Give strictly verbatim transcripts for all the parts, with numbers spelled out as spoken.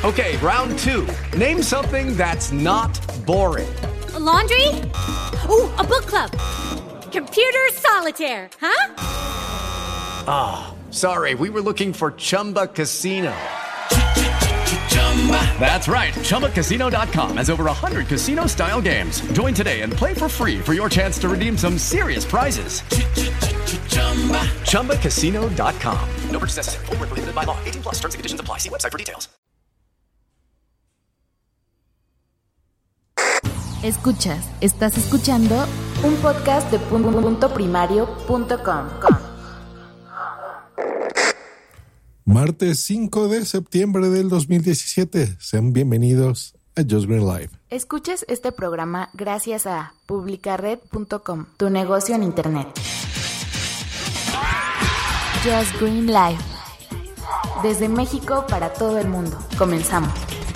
Okay, round two. Name something that's not boring. A laundry? Ooh, a book club. Computer solitaire, huh? Ah, oh, sorry. We were looking for Chumba Casino. That's right. Chumba Casino dot com has over one hundred casino-style games. Join today and play for free for your chance to redeem some serious prizes. Chumba Casino dot com. No purchase necessary. Void where prohibited by law. eighteen plus terms and conditions apply. See website for details. Escuchas, estás escuchando un podcast de punto primario punto com. Martes cinco de septiembre del dos mil diecisiete. Sean bienvenidos a Just Green Live. Escuchas este programa gracias a publicared punto com, tu negocio en internet. Just Green Live. Desde México para todo el mundo. Comenzamos.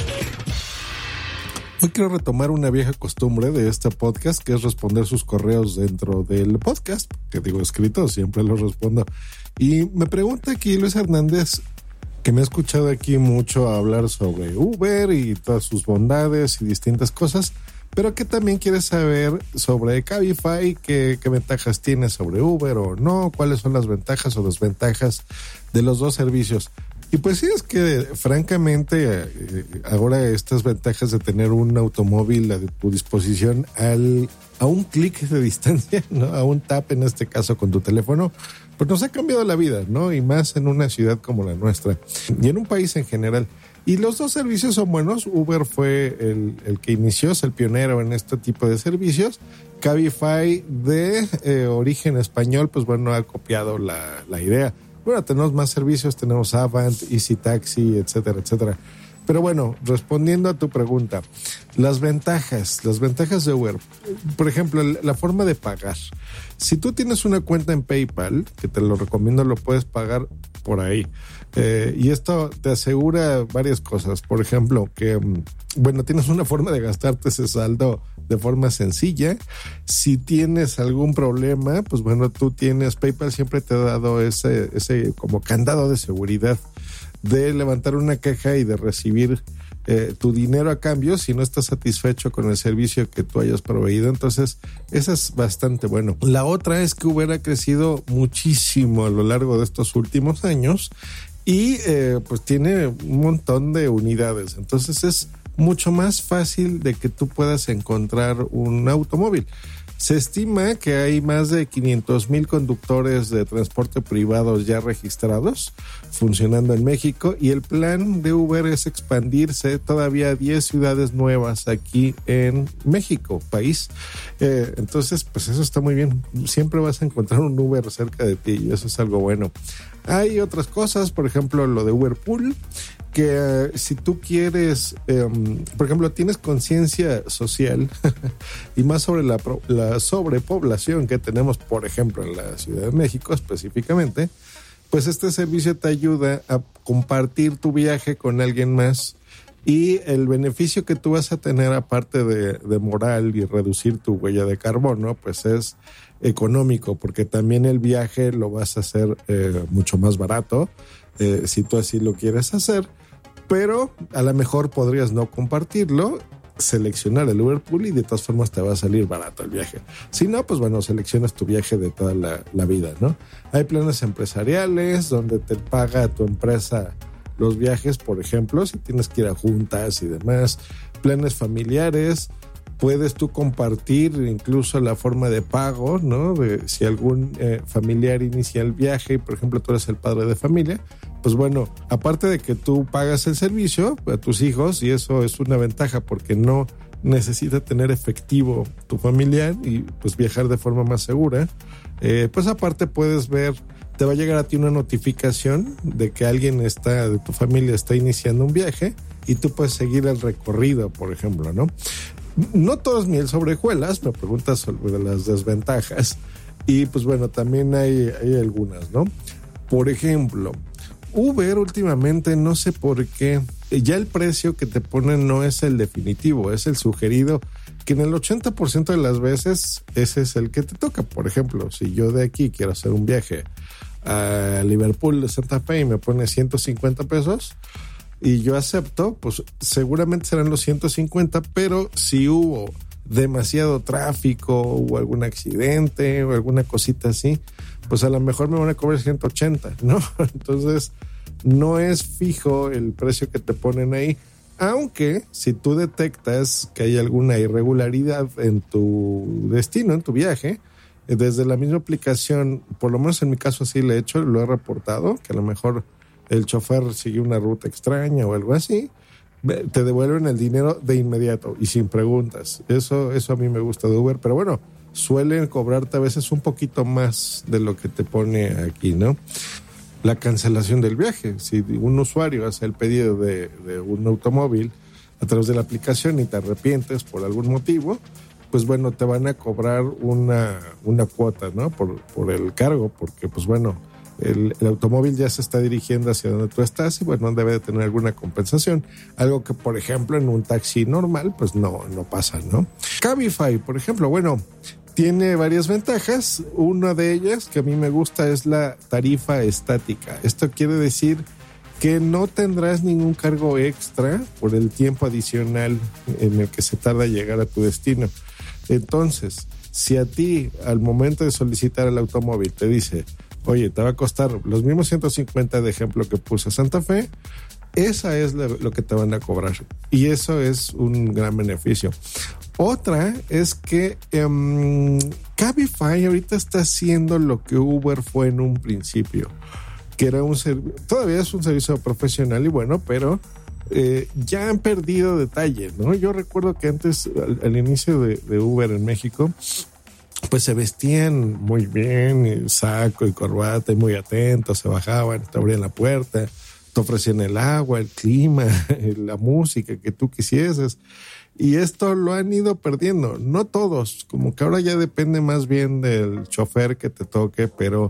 Hoy quiero retomar una vieja costumbre de este podcast, que es responder sus correos dentro del podcast, que digo escrito, siempre los respondo. Y me pregunta aquí Luis Hernández, que me ha escuchado aquí mucho hablar sobre Uber y todas sus bondades y distintas cosas, pero que también quiere saber sobre Cabify, qué, qué ventajas tiene sobre Uber o no, cuáles son las ventajas o desventajas de los dos servicios. Y pues sí, es que francamente eh, ahora estas ventajas de tener un automóvil a tu disposición al, a un clic de distancia, ¿no? A un tap en este caso con tu teléfono, pues nos ha cambiado la vida, ¿no? Y más en una ciudad como la nuestra y en un país en general. Y los dos servicios son buenos. Uber fue el, el que inició, es el pionero en este tipo de servicios. Cabify, de eh, origen español, pues bueno, ha copiado la, la idea. Bueno, tenemos más servicios, tenemos Avant, Easy Taxi, etcétera, etcétera. Pero bueno, respondiendo a tu pregunta, las ventajas, las ventajas de Uber. Por ejemplo, la forma de pagar. Si tú tienes una cuenta en PayPal, que te lo recomiendo, lo puedes pagar por ahí. Eh, y esto te asegura varias cosas. Por ejemplo, que, bueno, tienes una forma de gastarte ese saldo de forma sencilla. Si tienes algún problema, pues bueno, tú tienes, PayPal siempre te ha dado ese, ese como candado de seguridad de levantar una queja y de recibir eh, tu dinero a cambio si no estás satisfecho con el servicio que tú hayas proveído. Entonces, eso es bastante bueno. La otra es que Uber ha crecido muchísimo a lo largo de estos últimos años y eh, pues tiene un montón de unidades. Entonces es mucho más fácil de que tú puedas encontrar un automóvil. Se estima que hay más de quinientos mil conductores de transporte privados ya registrados funcionando en México, y el plan de Uber es expandirse todavía a diez ciudades nuevas aquí en México, país. Eh, entonces, pues eso está muy bien. Siempre vas a encontrar un Uber cerca de ti y eso es algo bueno. Hay otras cosas, por ejemplo, lo de Uber Pool, que uh, si tú quieres, um, por ejemplo, tienes conciencia social y más sobre la, la sobrepoblación que tenemos, por ejemplo, en la Ciudad de México específicamente, pues este servicio te ayuda a compartir tu viaje con alguien más, y el beneficio que tú vas a tener, aparte de, de moral y reducir tu huella de carbono, pues es económico, porque también el viaje lo vas a hacer eh, mucho más barato eh, si tú así lo quieres hacer, pero a lo mejor podrías no compartirlo, seleccionar el Uber Pool y de todas formas te va a salir barato el viaje. Si no, pues bueno, seleccionas tu viaje de toda la, la vida, ¿no? Hay planes empresariales donde te paga tu empresa los viajes, por ejemplo, si tienes que ir a juntas y demás. Planes familiares, puedes tú compartir incluso la forma de pago, ¿no? De, si algún eh, familiar inicia el viaje y, por ejemplo, tú eres el padre de familia, pues bueno, aparte de que tú pagas el servicio a tus hijos, y eso es una ventaja porque no necesita tener efectivo tu familiar y pues viajar de forma más segura, eh, pues aparte puedes ver, te va a llegar a ti una notificación de que alguien está, de tu familia está iniciando un viaje, y tú puedes seguir el recorrido, por ejemplo, ¿no? No todo es miel sobre hojuelas, me preguntas sobre las desventajas, y pues bueno, también hay, hay algunas, ¿no? Por ejemplo, Uber últimamente, no sé por qué, ya el precio que te ponen no es el definitivo, es el sugerido, que en el ochenta por ciento de las veces ese es el que te toca. Por ejemplo, si yo de aquí quiero hacer un viaje a Liverpool de Santa Fe y me pone ciento cincuenta pesos, y yo acepto, pues seguramente serán los ciento cincuenta, pero si hubo demasiado tráfico o algún accidente o alguna cosita así, pues a lo mejor me van a cobrar ciento ochenta, ¿no? Entonces no es fijo el precio que te ponen ahí, aunque si tú detectas que hay alguna irregularidad en tu destino, en tu viaje, desde la misma aplicación, por lo menos en mi caso así lo he hecho, lo he reportado, que a lo mejor el chofer siguió una ruta extraña o algo así, te devuelven el dinero de inmediato y sin preguntas. Eso, eso a mí me gusta de Uber, pero bueno, suelen cobrarte a veces un poquito más de lo que te pone aquí, ¿no? La cancelación del viaje. Si un usuario hace el pedido de, de un automóvil a través de la aplicación y te arrepientes por algún motivo, pues bueno, te van a cobrar una, una cuota, ¿no? Por, por el cargo, porque pues bueno, el, el automóvil ya se está dirigiendo hacia donde tú estás y bueno, debe de tener alguna compensación. Algo que, por ejemplo, en un taxi normal, pues no, no pasa, ¿no? Cabify, por ejemplo, bueno, tiene varias ventajas. Una de ellas que a mí me gusta es la tarifa estática. Esto quiere decir que no tendrás ningún cargo extra por el tiempo adicional en el que se tarda llegar a tu destino. Entonces, si a ti al momento de solicitar el automóvil te dice, oye, te va a costar los mismos ciento cincuenta de ejemplo que puse Santa Fe, esa es lo, lo que te van a cobrar. Y eso es un gran beneficio. Otra es que um, Cabify ahorita está haciendo lo que Uber fue en un principio, que era un servicio, todavía es un servicio profesional y bueno, pero eh, ya han perdido detalle, ¿no? Yo recuerdo que antes, al, al inicio de, de Uber en México, pues se vestían muy bien, saco y corbata y muy atentos, se bajaban, te abrían la puerta, te ofrecían el agua, el clima, la música que tú quisieses. Y esto lo han ido perdiendo, no todos, como que ahora ya depende más bien del chofer que te toque, pero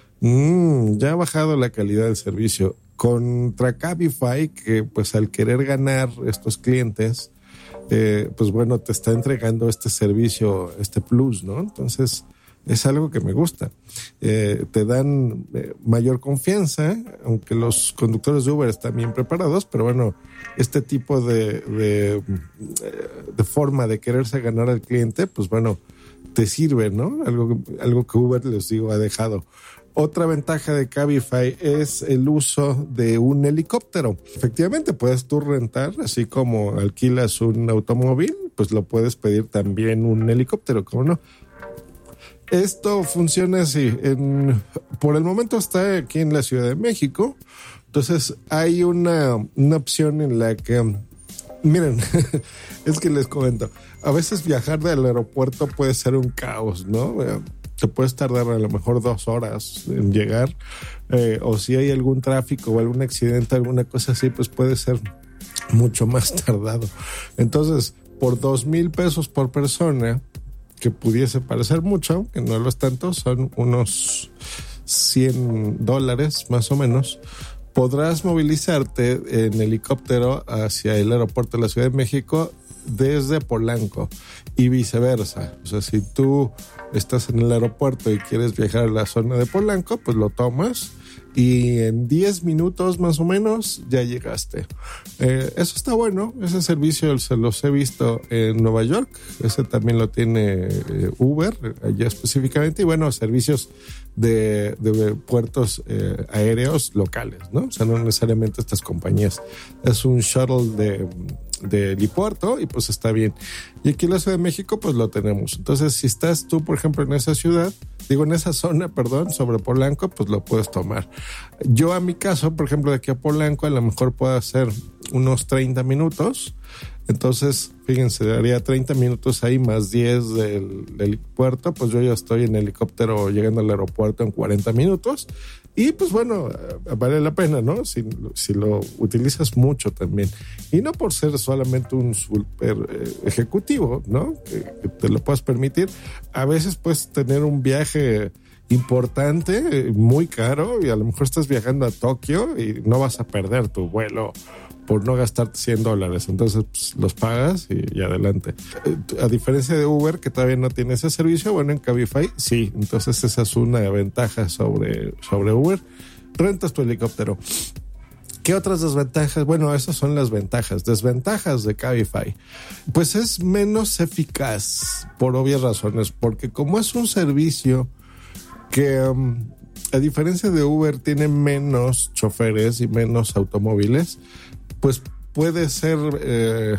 mmm, ya ha bajado la calidad del servicio. Contra Cabify, que pues al querer ganar estos clientes, eh, pues bueno, te está entregando este servicio, este plus, ¿no? Entonces es algo que me gusta. Eh, te dan eh, mayor confianza, aunque los conductores de Uber están bien preparados, pero bueno, este tipo de, de, de forma de quererse ganar al cliente, pues bueno, te sirve, ¿no? Algo, algo que Uber, les digo, ha dejado. Otra ventaja de Cabify es el uso de un helicóptero. Efectivamente, puedes tú rentar, así como alquilas un automóvil, pues lo puedes pedir también un helicóptero, ¿cómo no? Esto funciona así. En, por el momento está aquí en la Ciudad de México. Entonces hay una, una opción en la que, miren, es que les comento, a veces viajar del aeropuerto puede ser un caos, ¿no? Te puedes tardar a lo mejor dos horas en llegar, eh, o si hay algún tráfico o algún accidente, alguna cosa así, pues puede ser mucho más tardado. Entonces, por dos mil pesos por persona, que pudiese parecer mucho, que no lo es tanto, son unos cien dólares más o menos, podrás movilizarte en helicóptero hacia el aeropuerto de la Ciudad de México desde Polanco y viceversa. O sea, si tú estás en el aeropuerto y quieres viajar a la zona de Polanco, pues lo tomas y en diez minutos más o menos ya llegaste. Eh, eso está bueno. Ese servicio se los he visto en Nueva York. Ese también lo tiene eh, Uber, allá específicamente. Y bueno, servicios de, de puertos eh, aéreos locales, ¿no? O sea, no necesariamente estas compañías. Es un shuttle de, de helipuerto y pues está bien. Y aquí en la Ciudad de México pues lo tenemos. Entonces, si estás tú, por ejemplo, en esa ciudad, digo en esa zona, perdón, sobre Polanco, pues lo puedes tomar. Yo a mi caso, por ejemplo, de aquí a Polanco a lo mejor puedo hacer unos treinta minutos. Entonces, fíjense, haría treinta minutos ahí más diez del, del puerto, pues yo ya estoy en helicóptero llegando al aeropuerto en cuarenta minutos. Y pues bueno, vale la pena, ¿no? Si, si lo utilizas mucho también. Y no por ser solamente un super eh, ejecutivo, ¿no? Que, que te lo puedas permitir. A veces puedes tener un viaje importante, muy caro, y a lo mejor estás viajando a Tokio y no vas a perder tu vuelo por no gastarte cien dólares. Entonces pues, los pagas y, y adelante. A diferencia de Uber, que todavía no tiene ese servicio, bueno, en Cabify sí. Entonces esa es una ventaja sobre, sobre Uber. Rentas tu helicóptero. ¿Qué otras desventajas? Bueno, esas son las ventajas. Desventajas de Cabify. Pues es menos eficaz por obvias razones, porque como es un servicio que, um, a diferencia de Uber, tiene menos choferes y menos automóviles, pues puede ser... Eh,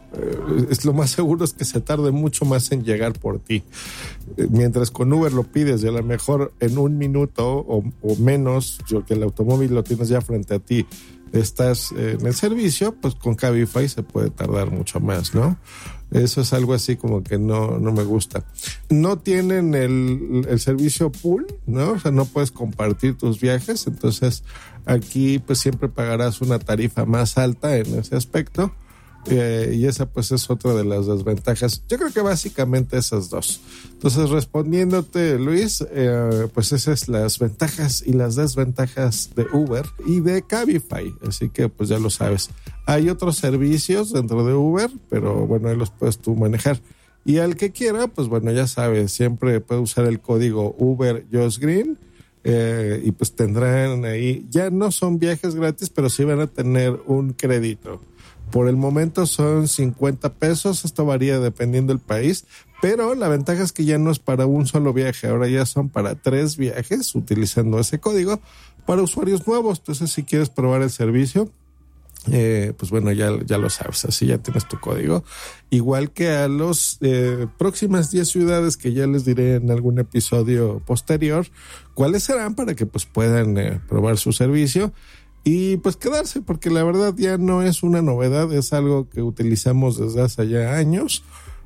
es lo más seguro es que se tarde mucho más en llegar por ti. Mientras con Uber lo pides y a lo mejor en un minuto o, o menos, yo que el automóvil lo tienes ya frente a ti, estás en el servicio, pues con Cabify se puede tardar mucho más, ¿no? Eso es algo así como que no, no me gusta. No tienen el, el servicio pool, ¿no? O sea, no puedes compartir tus viajes, entonces aquí pues siempre pagarás una tarifa más alta en ese aspecto. Eh, y esa pues es otra de las desventajas. Yo creo que básicamente esas dos. Entonces, respondiéndote, Luis, eh, pues esas son las ventajas y las desventajas de Uber y de Cabify. Así que pues ya lo sabes. Hay otros servicios dentro de Uber, pero bueno, ahí los puedes tú manejar. Y al que quiera, pues bueno, ya sabes, siempre puede usar el código Uber Josh Green. Eh, y pues tendrán ahí, ya no son viajes gratis, pero sí van a tener un crédito. Por el momento son cincuenta pesos, esto varía dependiendo del país, pero la ventaja es que ya no es para un solo viaje, ahora ya son para tres viajes utilizando ese código para usuarios nuevos. Entonces, si quieres probar el servicio, eh, pues bueno, ya, ya lo sabes, así ya tienes tu código. Igual que a los eh, próximas diez ciudades que ya les diré en algún episodio posterior, cuáles serán para que pues puedan eh, probar su servicio. Y pues quedarse, porque la verdad ya no es una novedad, es algo que utilizamos desde hace ya años,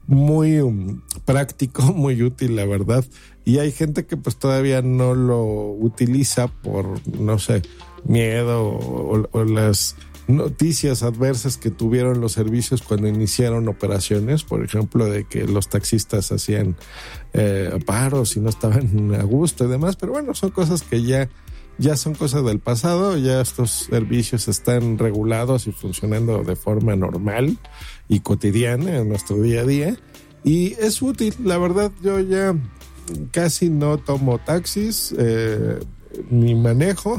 muy um, práctico, muy útil, la verdad. Y hay gente que pues todavía no lo utiliza por, no sé, miedo o, o las noticias adversas que tuvieron los servicios cuando iniciaron operaciones, por ejemplo, de que los taxistas hacían eh, paros y no estaban a gusto y demás. Pero bueno, son cosas que ya... Ya son cosas del pasado, ya estos servicios están regulados y funcionando de forma normal y cotidiana en nuestro día a día. Y es útil, la verdad, yo ya casi no tomo taxis, eh, ni manejo,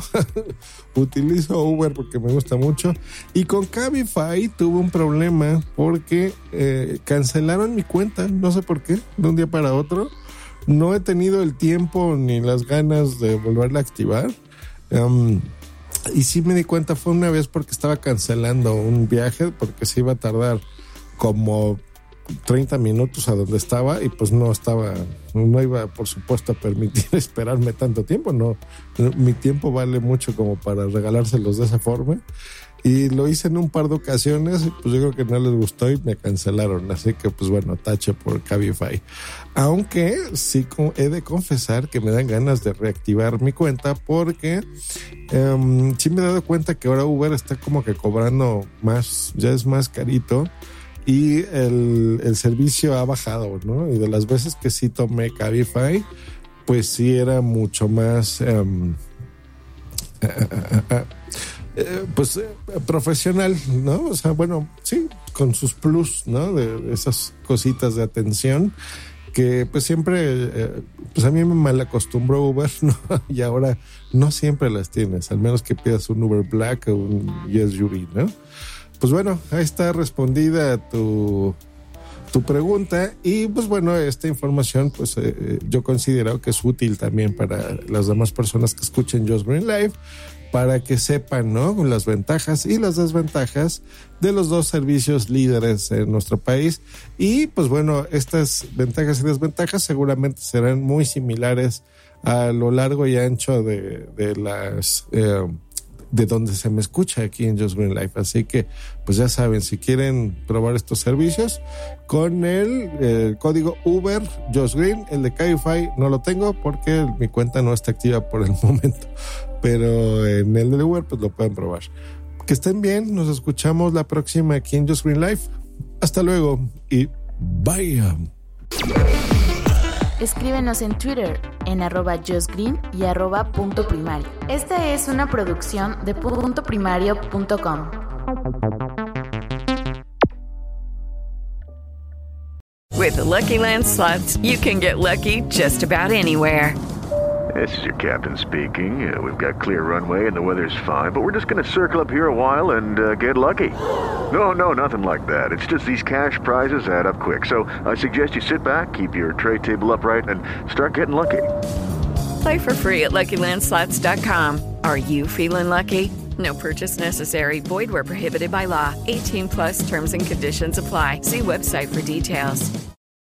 utilizo Uber porque me gusta mucho. Y con Cabify tuve un problema porque eh, cancelaron mi cuenta, no sé por qué, de un día para otro. No he tenido el tiempo ni las ganas de volverla a activar. Um, y sí me di cuenta, fue una vez porque estaba cancelando un viaje porque se iba a tardar como treinta minutos a donde estaba y pues no estaba, no iba por supuesto a permitir esperarme tanto tiempo, no, mi tiempo vale mucho como para regalárselos de esa forma. Y lo hice en un par de ocasiones y pues yo creo que no les gustó y me cancelaron. Así que pues bueno, tache por Cabify. Aunque sí he de confesar que me dan ganas de reactivar mi cuenta porque um, sí me he dado cuenta que ahora Uber está como que cobrando más, ya es más carito y el, el servicio ha bajado, ¿no? Y de las veces que sí tomé Cabify, pues sí era mucho más... Um, uh, uh, uh, uh, Eh, pues eh, profesional, ¿no? O sea, bueno, sí, con sus plus, ¿no? De, de esas cositas de atención que pues siempre, eh, pues a mí me malacostumbró Uber, ¿no? Y ahora no siempre las tienes, al menos que pidas un Uber Black o un S U V, ¿no? Pues bueno, ahí está respondida tu, tu pregunta y pues bueno, esta información pues eh, yo considero que es útil también para las demás personas que escuchen Josh Green Live, para que sepan, ¿no?, las ventajas y las desventajas de los dos servicios líderes en nuestro país. Y pues bueno, estas ventajas y desventajas seguramente serán muy similares a lo largo y ancho de, de las eh, de donde se me escucha aquí en Josh Green Life. Así que pues ya saben, si quieren probar estos servicios con el eh, código Uber Josh Green, el de Cabify no lo tengo porque mi cuenta no está activa por el momento, pero en el de Uber pues lo pueden probar. Que estén bien, nos escuchamos la próxima aquí en Josh Green Life. Hasta luego y bye. Escríbenos en Twitter en arroba Josh Green y arroba punto primario. Esta es una producción de punto primario punto com. With the Lucky Land Slots, you can get lucky just about anywhere. This is your captain speaking. Uh, we've got clear runway and the weather's fine, but we're just going to circle up here a while and uh, get lucky. No, no, nothing like that. It's just these cash prizes add up quick. So I suggest you sit back, keep your tray table upright, and start getting lucky. Play for free at Lucky Land Slots dot com. Are you feeling lucky? No purchase necessary. Void where prohibited by law. eighteen plus terms and conditions apply. See website for details.